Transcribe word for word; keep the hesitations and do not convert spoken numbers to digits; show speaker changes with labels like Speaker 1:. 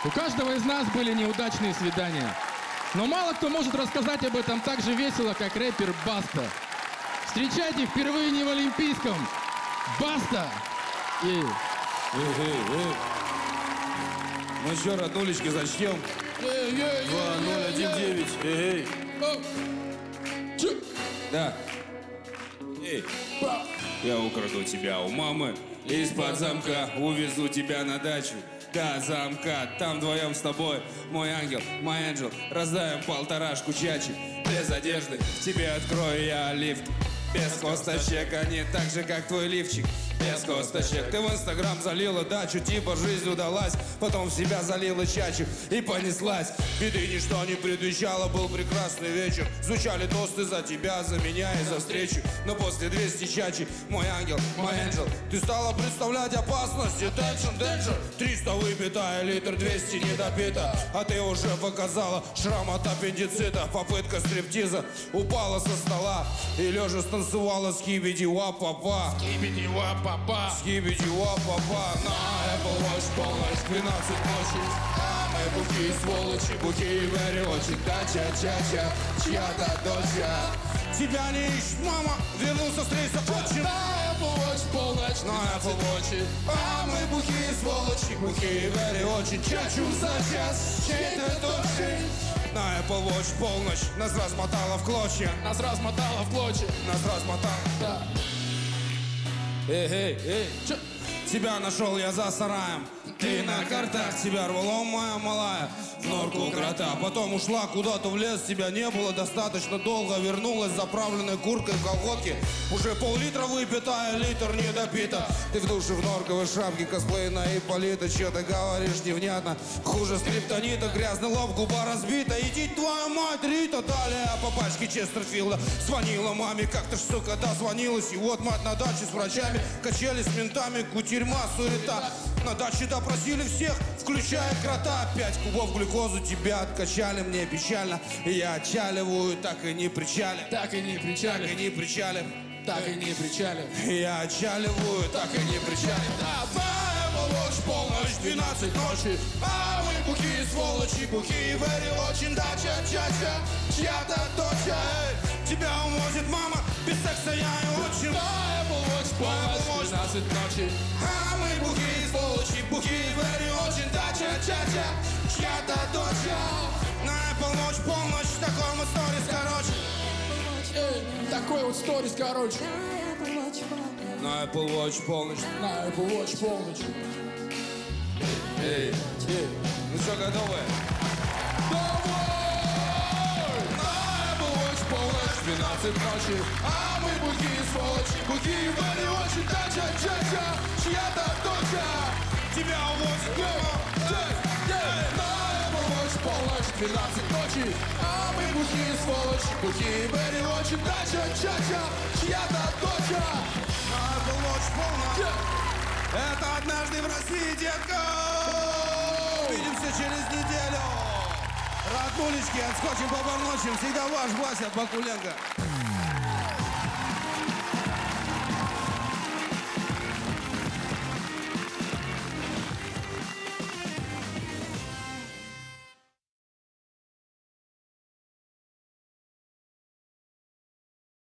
Speaker 1: У каждого из нас были неудачные свидания. Но мало кто может рассказать об этом так же весело, как рэпер Баста. Встречайте впервые не в Олимпийском. Баста! И...
Speaker 2: Эй, эй, эй. Ну что, роднулечки, зачтем? два ноль один девять. Эй, эй. Да. Эй. Я украду тебя у мамы, из-под замка увезу тебя на дачу. До замка, там вдвоем с тобой, мой ангел, мой ангел, раздаем полторашку чачи. Без одежды тебе открою я лифт. Без косточек, они так же, как твой лифчик. Без косточек. Ты в инстаграм залила дачу, типа жизнь удалась. Потом в себя залила чачу и понеслась. Беды ничто не предвещало, был прекрасный вечер. Звучали тосты за тебя, за меня и за встречу. Но после двести чачи, мой ангел, мой ангел, ты стала представлять опасность. Attention, danger. триста выпито, литр двести недопито. А ты уже показала шрам от аппендицита. Попытка стриптиза упала со стола и лежа станцевала скибиди-ва-па-па.
Speaker 1: Скибиди-ва-па-па.
Speaker 2: Скибиди-ва-па-па. На Apple Watch полночь, двенадцать ночи. А мы бухи, сволочи, бухи, very очень. Дача-чача, чья-то доча. Тебя не ищет мама, вернулся с рейса отчим.
Speaker 1: На Apple Watch полночь,
Speaker 2: На Apple Watch. А мы бухи, сволочи, бухи, very очень. Чачу за час, чей-то дочи. На Apple Watch полночь, нас размотала в клочья.
Speaker 1: Нас размотало в клочья.
Speaker 2: Нас размотала.
Speaker 1: Да.
Speaker 2: Эй, эй, эй.
Speaker 1: Чё?
Speaker 2: Тебя нашел я за сараем. Ты на картах, тебя рвало, моя малая, в норку крота. Потом ушла куда-то в лес, тебя не было достаточно долго. Вернулась заправленной курткой в колготке. Уже пол-литра выпитая, литр не допита. Ты в душе в норковой шапке, косплей на Ипполита. Чё ты говоришь невнятно, хуже скриптонита. Грязный лоб, губа разбита. Иди твою мать, Рита. Далее по пачке Честерфилда звонила маме, как ты ж, сука, дозвонилась. И вот мать на даче с врачами, качели с ментами, кутерьма, суета. На даче допросили всех, включая крота. Пять кубов глюкозы тебя откачали, мне печально. И я отчаливаю, так и не причалив.
Speaker 1: Так и не
Speaker 2: Так и
Speaker 1: причалив.
Speaker 2: не причалив.
Speaker 1: Так и не причалив.
Speaker 2: Я отчаливаю, так и не причалив. Да, Apple Watch, полночь, двенадцать ночи. А мы бухи, сволочи, бухи, very очень. Дача, чача, чья-то доча. Эй, тебя увозит мама, без секса я и отчим.
Speaker 1: На Apple Watch полночь, двенадцать ночи.
Speaker 2: А мы бухи, сволочи, бухи, very очень. Дача, чача, чья-то доча. На Apple Watch полночь, такой мы сторис, короче.
Speaker 1: Эй, такой вот сторис, короче.
Speaker 2: На Apple Watch полночь.
Speaker 1: На Apple Watch полночь.
Speaker 2: Эй, эй, ну что, готовы?
Speaker 1: Давай!
Speaker 2: На Apple Watch полночь,
Speaker 1: двенадцать ночи.
Speaker 2: а мы бухи, сволочи, бухи, very очень. Дача, чача, чья-то доча. Тебя увозит мама. Эй, эй,
Speaker 1: На Apple Watch полночь, двенадцать ночи.
Speaker 2: а мы бухи, сволочи, бухи, very очень. Дача, чача, чья-то доча. На Apple Watch полночь. Это однажды в России, детка. Увидимся через неделю. Роднулечки, отскочим по порночим. Всегда ваш Вася Бакуленко.